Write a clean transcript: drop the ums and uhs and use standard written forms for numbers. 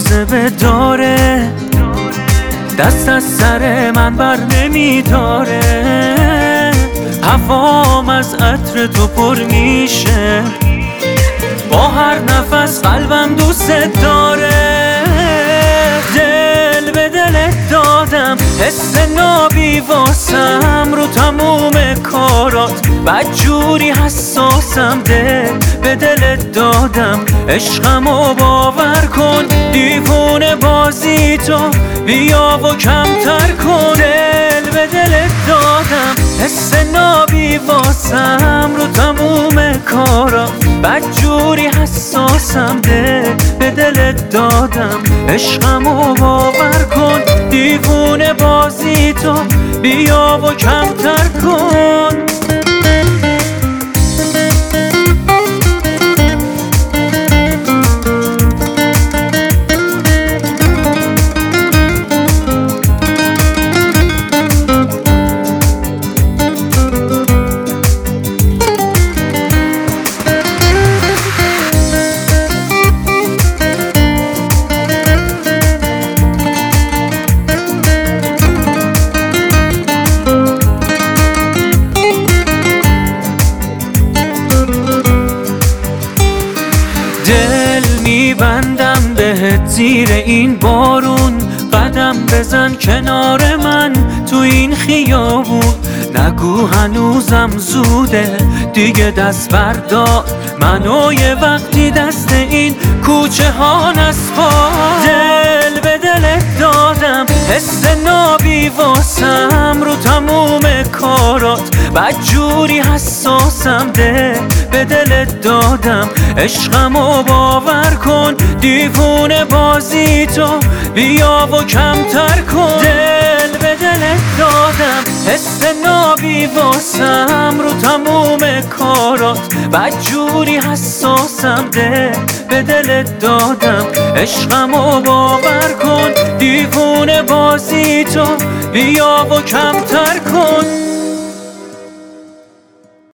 جاذبه داره، دست از سر من بر نمیداره. هوام از عطر تو پر میشه، با هر نفس قلبم دوست داره. دل به دلت دادم، حس نابی واسم رو تموم کارات. بدجوری حساسم، دل به دلت دادم، عشقمو باور کن. دیوونه بازی تو بیا و کمتر کن. دل به دلت دادم، حس نابی واسم رو تموم کارات. بدجوری حساسم، دل به دلت دادم، عشقمو باور کن. دیوونه بازی تو بیا و کمتر کن. دل میبندم بهت زیر این بارون. قدم بزن کنار من تو این خیابون. نگو هنوزم زوده دیگه، دست بردار منو یه وقتی دست این کوچه ها نسپار. دل به دلت دادم، حس نابی واسم رو تموم کارات. بدجوری حساسم، دل به دلت دادم، عشقمو باور کن. دیوونه بازی تو بیا و کمتر کن. دل به دلت دادم، حس نابی واسم رو تموم کارات. بدجوری حساسم، دل به دلت دادم، عشقمو باور کن. دیوونه بازی تو بیا و کمتر کن.